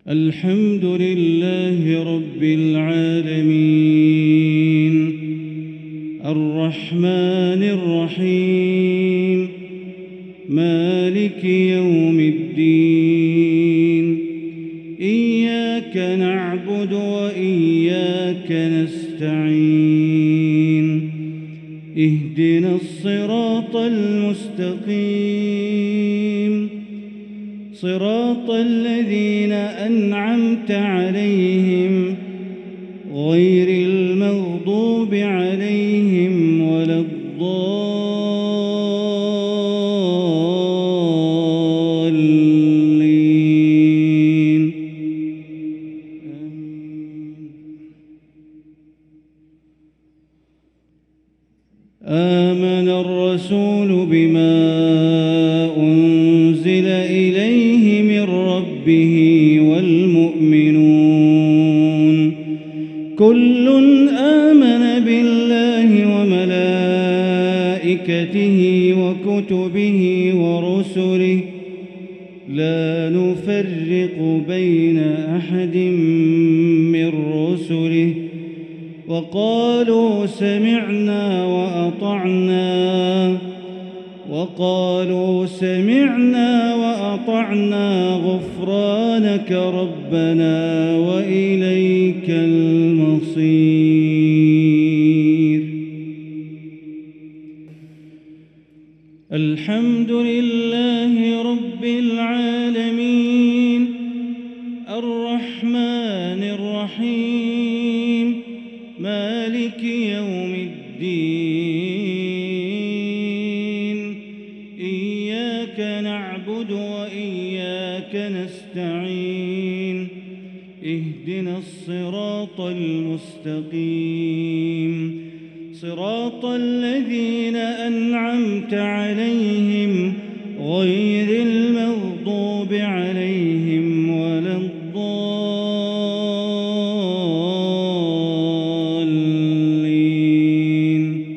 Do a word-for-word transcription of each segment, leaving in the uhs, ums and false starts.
الحمد لله رب العالمين الرحمن الرحيم مالك يوم الدين إياك نعبد وإياك نستعين اهدنا الصراط المستقيم صراط الذين أنعمت عليهم غير المغضوب عليهم ولا الضالين آمن الرسول بما أنزل إليه من ربه والمؤمنون كل آمن بالله وملائكته وكتبه ورسله لا نفرق بين أحد من رسله وقالوا سمعنا وأطعنا وقالوا سمعنا وأطعنا غفرانك ربنا وإليك المصير. الحمد لله رب العالمين الرحمن الرحيم مالك يوم الدين إياك نعبد وإياك نستعين اهدنا الصراط المستقيم صراط الذين أنعمت عليهم غير المغضوب عليهم ولا الضالين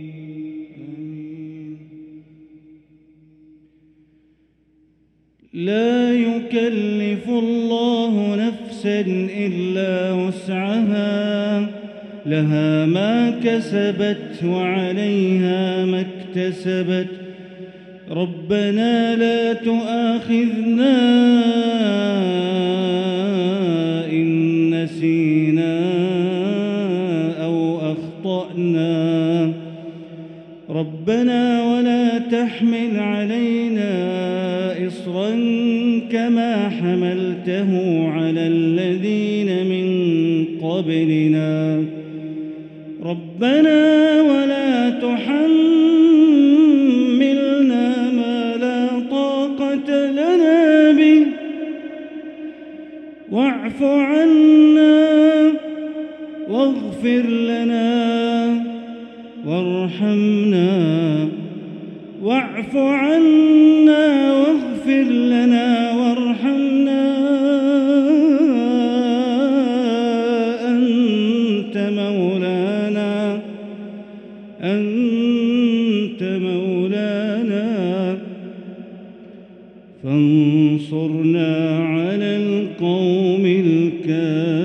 لا يكلف الله نفسا إلا وسعها لها ما كسبت وعليها ما اكتسبت ربنا لا تؤاخذنا إن نسينا أو أخطأنا ربنا ولا تحمل علينا إصرا كما حملته على الذين من قبلنا ربنا ولا تحملنا ما لا طاقة لنا به واعف عنا واغفر لنا وارحمنا واعف عنا واغفر لنا وارحمنا أنت مولانا أنت مولانا فانصرنا على القوم الكافرين.